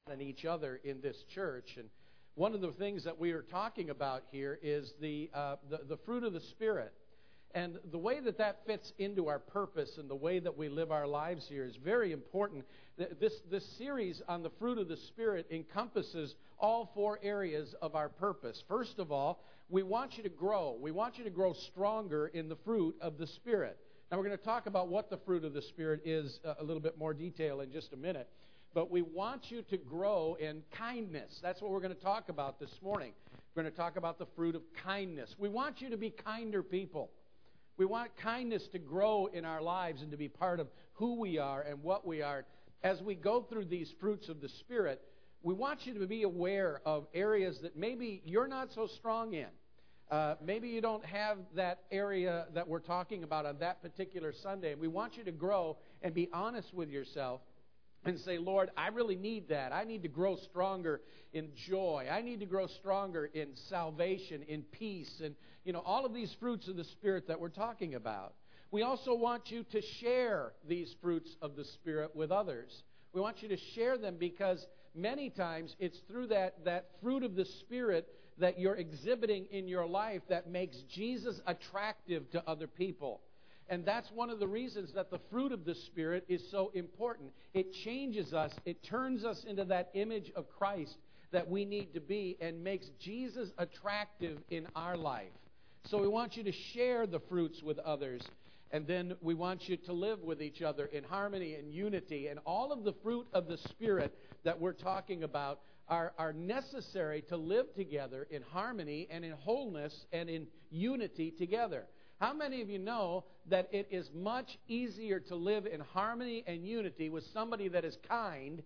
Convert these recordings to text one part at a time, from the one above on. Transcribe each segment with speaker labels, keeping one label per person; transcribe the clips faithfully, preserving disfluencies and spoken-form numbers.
Speaker 1: and each other in this church. And one of the things that we are talking about here is the, uh, the the fruit of the Spirit. And the way that that fits into our purpose and the way that we live our lives here is very important. This, this series on the fruit of the Spirit encompasses all four areas of our purpose. First of all, we want you to grow. We want you to grow stronger in the fruit of the Spirit. Now, we're going to talk about what the fruit of the Spirit is a little bit more detail in just a minute. But we want you to grow in kindness. That's what we're going to talk about this morning. We're going to talk about the fruit of kindness. We want you to be kinder people. We want kindness to grow in our lives and to be part of who we are and what we are. As we go through these fruits of the Spirit, we want you to be aware of areas that maybe you're not so strong in. Uh, maybe you don't have that area that we're talking about on that particular Sunday. We want you to grow and be honest with yourself and say, Lord, I really need that. I need to grow stronger in joy. I need to grow stronger in salvation, in peace, and, you know, all of these fruits of the Spirit that we're talking about. We also want you to share these fruits of the Spirit with others. We want you to share them because many times it's through that, that fruit of the Spirit that you're exhibiting in your life that makes Jesus attractive to other people. And that's one of the reasons that the fruit of the Spirit is so important. It changes us. It turns us into that image of Christ that we need to be and makes Jesus attractive in our life. So we want you to share the fruits with others. And then we want you to live with each other in harmony and unity. And all of the fruit of the Spirit that we're talking about are, are necessary to live together in harmony and in wholeness and in unity together. How many of you know that it is much easier to live in harmony and unity with somebody that is kind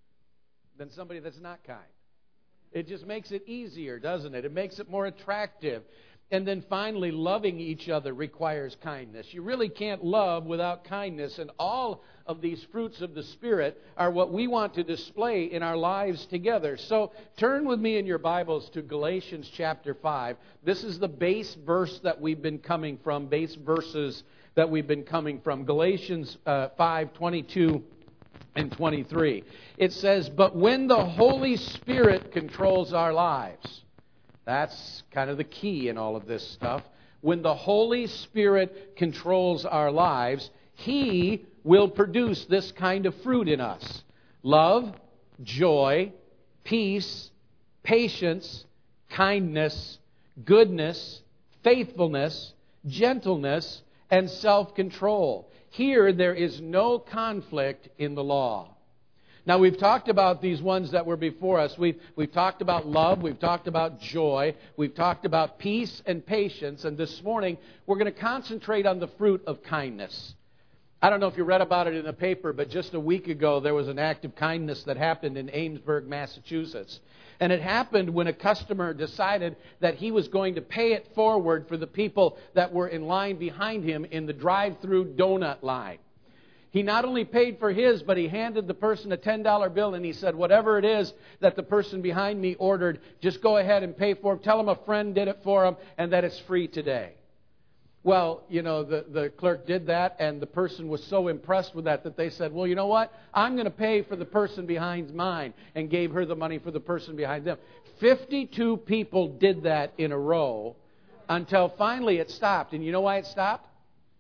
Speaker 1: than somebody that's not kind? It just makes it easier, doesn't it? It makes it more attractive. And then finally, loving each other requires kindness. You really can't love without kindness. And all of these fruits of the Spirit are what we want to display in our lives together. So turn with me in your Bibles to Galatians chapter five. This is the base verse that we've been coming from, base verses that we've been coming from. Galatians uh, five, twenty-two and twenty-three. It says, "But when the Holy Spirit controls our lives," that's kind of the key in all of this stuff. When the Holy Spirit controls our lives, He will produce this kind of fruit in us: love, joy, peace, patience, kindness, goodness, faithfulness, gentleness, and self-control. Here there is no conflict in the law. Now, we've talked about these ones that were before us. We've, we've talked about love. We've talked about joy. We've talked about peace and patience. And this morning, we're going to concentrate on the fruit of kindness. I don't know if you read about it in the paper, but just a week ago, there was an act of kindness that happened in Amesburg, Massachusetts. And it happened when a customer decided that he was going to pay it forward for the people that were in line behind him in the drive-through donut line. He not only paid for his, but he handed the person a ten dollar bill and he said, whatever it is that the person behind me ordered, just go ahead and pay for it. Tell him a friend did it for him and that it's free today. Well, you know, the, the clerk did that and the person was so impressed with that that they said, well, you know what? I'm going to pay for the person behind mine, and gave her the money for the person behind them. fifty-two people did that in a row until finally it stopped. And you know why it stopped?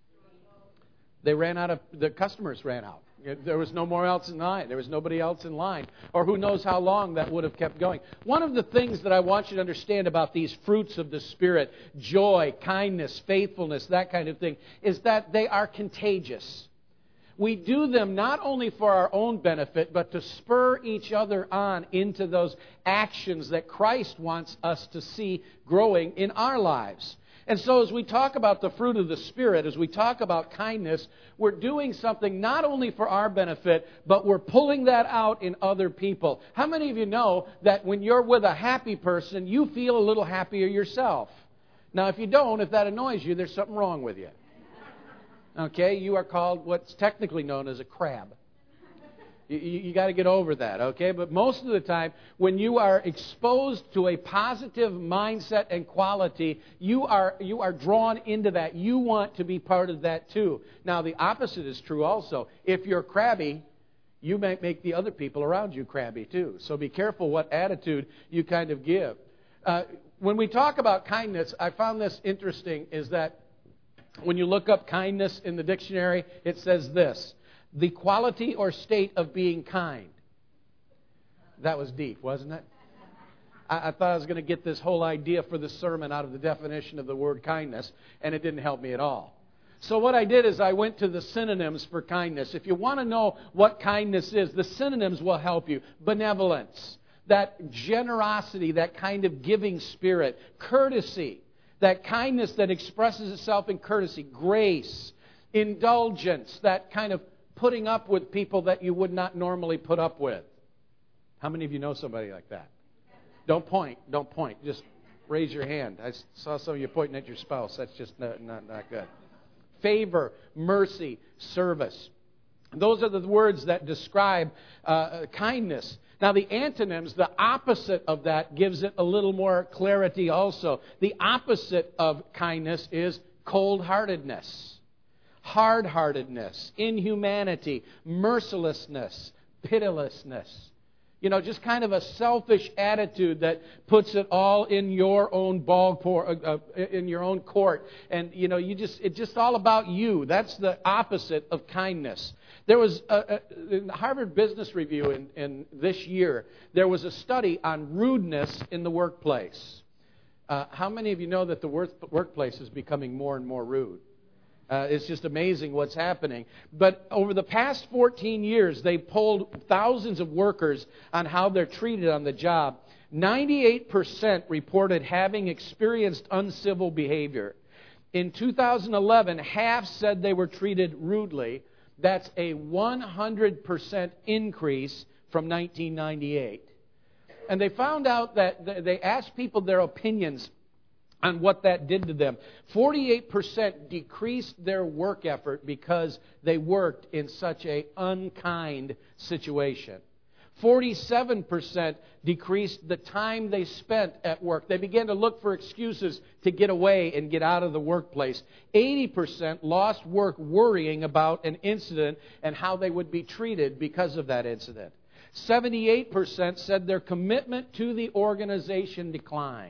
Speaker 1: They ran out of, the customers ran out. There was no more else in line. There was nobody else in line. Or who knows how long that would have kept going. One of the things that I want you to understand about these fruits of the Spirit, joy, kindness, faithfulness, that kind of thing, is that they are contagious. We do them not only for our own benefit, but to spur each other on into those actions that Christ wants us to see growing in our lives. And so as we talk about the fruit of the Spirit, as we talk about kindness, we're doing something not only for our benefit, but we're pulling that out in other people. How many of you know that when you're with a happy person, you feel a little happier yourself? Now, if you don't, if that annoys you, there's something wrong with you. Okay, you are called what's technically known as a crab. You, you, you got to get over that, okay? But most of the time, when you are exposed to a positive mindset and quality, you are you are drawn into that. You want to be part of that too. Now, the opposite is true also. If you're crabby, you might make the other people around you crabby too. So be careful what attitude you kind of give. Uh, when we talk about kindness, I found this interesting, is that when you look up kindness in the dictionary, it says this: the quality or state of being kind. That was deep, wasn't it? I, I thought I was going to get this whole idea for the sermon out of the definition of the word kindness, and it didn't help me at all. So what I did is I went to the synonyms for kindness. If you want to know what kindness is, the synonyms will help you. Benevolence, that generosity, that kind of giving spirit. Courtesy, that kindness that expresses itself in courtesy. Grace, indulgence, that kind of putting up with people that you would not normally put up with. How many of you know somebody like that? Don't point. Don't point. Just raise your hand. I saw some of you pointing at your spouse. That's just not, not, not good. Favor, mercy, service. Those are the words that describe uh, kindness. Now, the antonyms, the opposite of that, gives it a little more clarity also. The opposite of kindness is cold-heartedness, hard-heartedness, inhumanity, mercilessness, pitilessness. You know, just kind of a selfish attitude that puts it all in your own ball, uh, in your own court. And, you know, you just it's just all about you. That's the opposite of kindness. There was, a, a, in the Harvard Business Review in, in this year, there was a study on rudeness in the workplace. Uh, how many of you know that the work, workplace is becoming more and more rude? Uh, it's just amazing what's happening. But over the past fourteen years, they polled thousands of workers on how they're treated on the job. ninety-eight percent reported having experienced uncivil behavior. In two thousand eleven, half said they were treated rudely. That's a one hundred percent increase from nineteen ninety-eight. And they found out that they asked people their opinions on what that did to them. forty-eight percent decreased their work effort because they worked in such an unkind situation. forty-seven percent decreased the time they spent at work. They began to look for excuses to get away and get out of the workplace. eighty percent lost work worrying about an incident and how they would be treated because of that incident. seventy-eight percent said their commitment to the organization declined.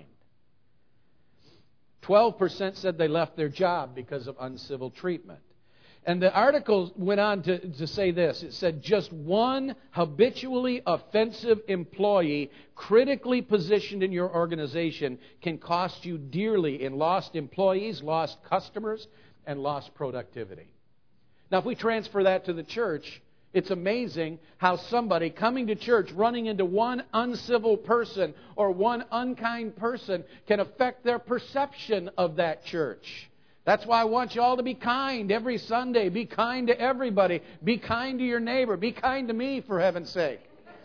Speaker 1: twelve percent said they left their job because of uncivil treatment. And the article went on to, to say this. It said, just one habitually offensive employee critically positioned in your organization can cost you dearly in lost employees, lost customers, and lost productivity. Now, if we transfer that to the church, it's amazing how somebody coming to church running into one uncivil person or one unkind person can affect their perception of that church. That's why I want you all to be kind every Sunday. Be kind to everybody. Be kind to your neighbor. Be kind to me, for heaven's sake.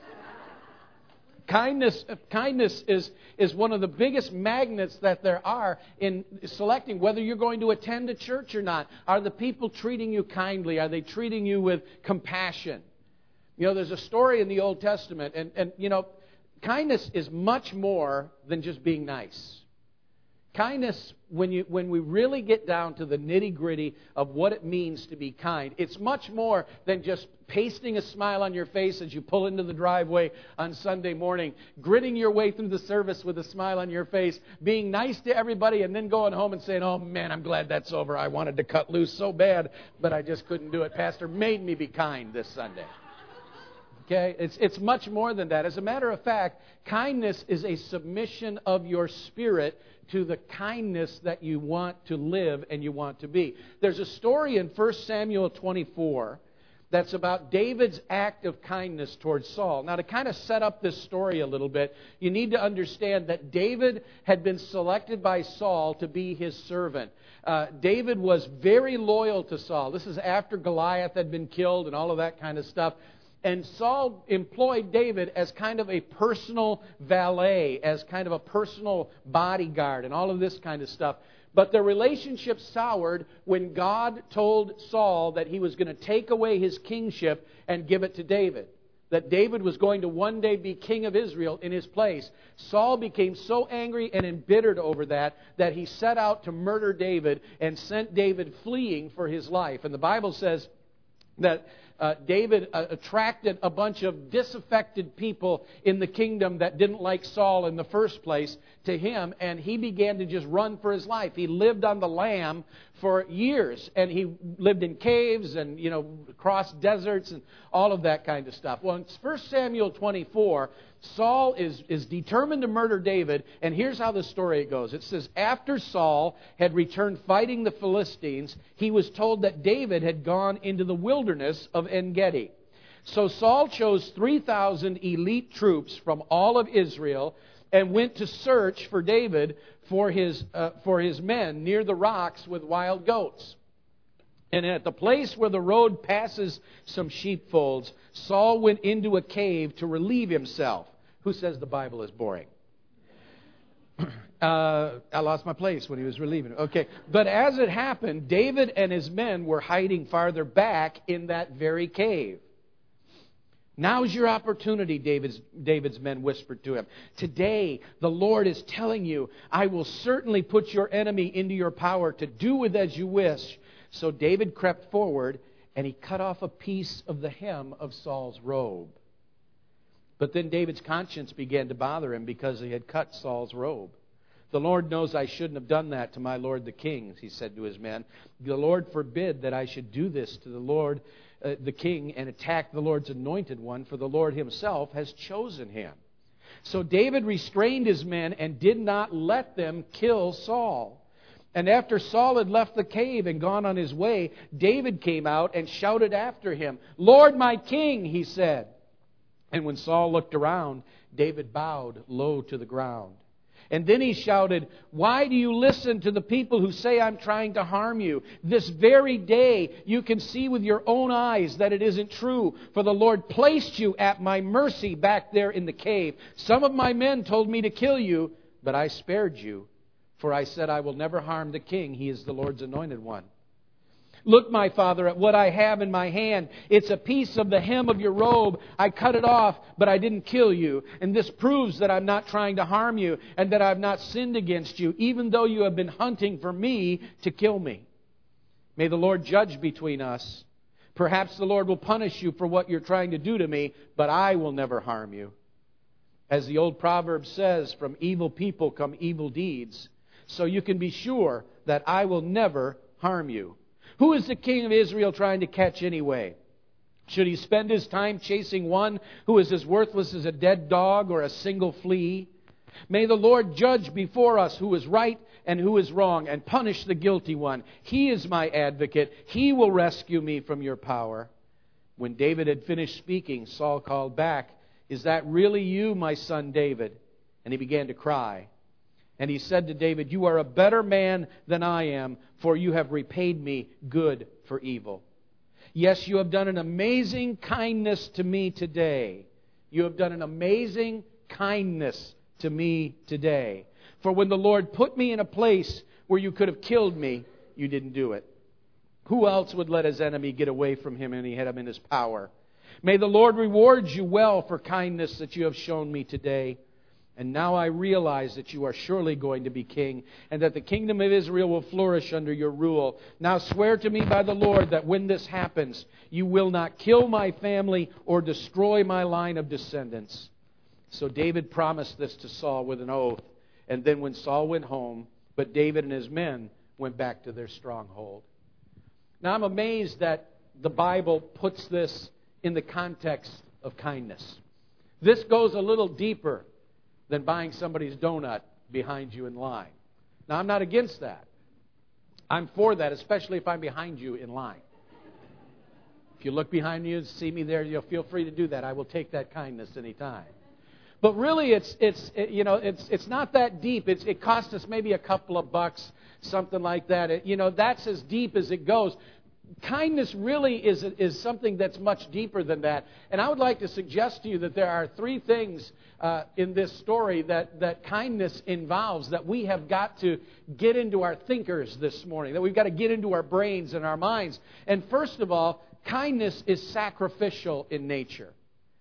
Speaker 1: Kindness, kindness is, is one of the biggest magnets that there are in selecting whether you're going to attend a church or not. Are the people treating you kindly? Are they treating you with compassion? You know, there's a story in the Old Testament, and, and you know, kindness is much more than just being nice. Kindness, when you when we really get down to the nitty-gritty of what it means to be kind, it's much more than just pasting a smile on your face as you pull into the driveway on Sunday morning, gritting your way through the service with a smile on your face, being nice to everybody, and then going home and saying, oh man, I'm glad that's over. I wanted to cut loose so bad, but I just couldn't do it. Pastor made me be kind this Sunday. Okay, it's it's much more than that. As a matter of fact, kindness is a submission of your spirit to the kindness that you want to live and you want to be. There's a story in First Samuel twenty-four that's about David's act of kindness towards Saul. Now, to kind of set up this story a little bit, you need to understand that David had been selected by Saul to be his servant. Uh, David was very loyal to Saul. This is after Goliath had been killed and all of that kind of stuff. And Saul employed David as kind of a personal valet, as kind of a personal bodyguard, and all of this kind of stuff. But their relationship soured when God told Saul that he was going to take away his kingship and give it to David. That David was going to one day be king of Israel in his place. Saul became so angry and embittered over that that he set out to murder David and sent David fleeing for his life. And the Bible says that uh, David uh, attracted a bunch of disaffected people in the kingdom that didn't like Saul in the first place to him, and he began to just run for his life. He lived on the lam for years, and he lived in caves and, you know, across deserts and all of that kind of stuff. Well, in First Samuel twenty-four, Saul is, is determined to murder David, and here's how the story goes. It says, after Saul had returned fighting the Philistines, he was told that David had gone into the wilderness of En-Gedi. So Saul chose three thousand elite troops from all of Israel and went to search for David for his, uh, for his men near the rocks with wild goats. And at the place where the road passes some sheepfolds, Saul went into a cave to relieve himself. Who says the Bible is boring? Uh, I lost my place when he was relieving. Okay. But as it happened, David and his men were hiding farther back in that very cave. Now's your opportunity, David's, David's men whispered to him. Today, the Lord is telling you, I will certainly put your enemy into your power to do with as you wish. So David crept forward, and he cut off a piece of the hem of Saul's robe. But then David's conscience began to bother him because he had cut Saul's robe. The Lord knows I shouldn't have done that to my lord the king, he said to his men. The Lord forbid that I should do this to the Lord uh, the king and attack the Lord's anointed one, for the Lord himself has chosen him. So David restrained his men and did not let them kill Saul. And after Saul had left the cave and gone on his way, David came out and shouted after him, Lord my king, he said. And when Saul looked around, David bowed low to the ground. And then he shouted, why do you listen to the people who say I'm trying to harm you? This very day you can see with your own eyes that it isn't true, for the Lord placed you at my mercy back there in the cave. Some of my men told me to kill you, but I spared you, for I said I will never harm the king. He is the Lord's anointed one. Look, my father, at what I have in my hand. It's a piece of the hem of your robe. I cut it off, but I didn't kill you. And this proves that I'm not trying to harm you and that I've not sinned against you, even though you have been hunting for me to kill me. May the Lord judge between us. Perhaps the Lord will punish you for what you're trying to do to me, but I will never harm you. As the old proverb says, from evil people come evil deeds. So you can be sure that I will never harm you. Who is the king of Israel trying to catch anyway? Should he spend his time chasing one who is as worthless as a dead dog or a single flea? May the Lord judge before us who is right and who is wrong and punish the guilty one. He is my advocate. He will rescue me from your power. When David had finished speaking, Saul called back, is that really you, my son David? And he began to cry. And he said to David, you are a better man than I am, for you have repaid me good for evil. Yes, you have done an amazing kindness to me today. You have done an amazing kindness to me today. For when the Lord put me in a place where you could have killed me, you didn't do it. Who else would let his enemy get away from him and he had him in his power? May the Lord reward you well for kindness that you have shown me today. And now I realize that you are surely going to be king, and that the kingdom of Israel will flourish under your rule. Now swear to me by the Lord that when this happens, you will not kill my family or destroy my line of descendants. So David promised this to Saul with an oath. And then when Saul went home, but David and his men went back to their stronghold. Now I'm amazed that the Bible puts this in the context of kindness. This goes a little deeper than buying somebody's donut behind you in line. Now, I'm not against that. I'm for that, especially if I'm behind you in line. If you look behind you and see me there, you'll feel free to do that. I will take that kindness anytime. But really, it's it's it, you know it's it's not that deep. It's, it costs us maybe a couple of bucks, something like that. It, you know, that's as deep as it goes. Kindness really is is something that's much deeper than that. And I would like to suggest to you that there are three things uh, in this story that, that kindness involves that we have got to get into our thinkers this morning, that we've got to get into our brains and our minds. And first of all, kindness is sacrificial in nature.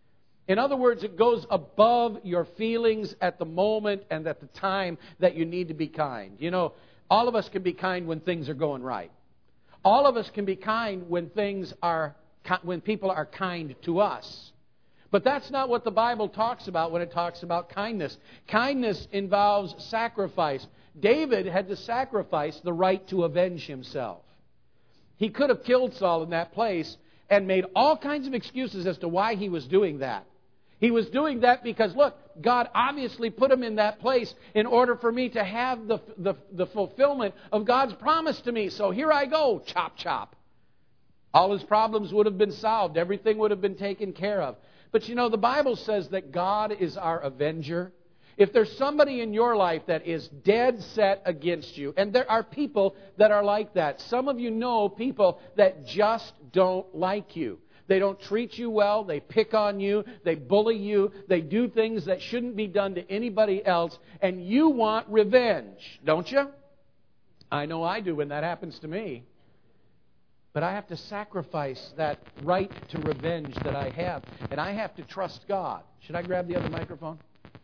Speaker 1: In other words, it goes above your feelings at the moment and at the time that you need to be kind. You know, all of us can be kind when things are going right. All of us can be kind when things are when people are kind to us. But that's not what the Bible talks about when it talks about kindness. Kindness involves sacrifice. David had to sacrifice the right to avenge himself. He could have killed Saul in that place and made all kinds of excuses as to why he was doing that. He was doing that because, look, God obviously put him in that place in order for me to have the, the, the fulfillment of God's promise to me. So here I go, chop, chop. All his problems would have been solved. Everything would have been taken care of. But you know, the Bible says that God is our avenger. If there's somebody in your life that is dead set against you, and there are people that are like that. Some of you know people that just don't like you. They don't treat you well. They pick on you. They bully you. They do things that shouldn't be done to anybody else. And you want revenge, don't you? I know I do when that happens to me. But I have to sacrifice that right to revenge that I have. And I have to trust God. Should I grab the other microphone?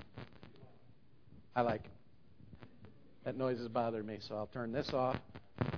Speaker 1: I like it. That noise is bothering me, so I'll turn this off.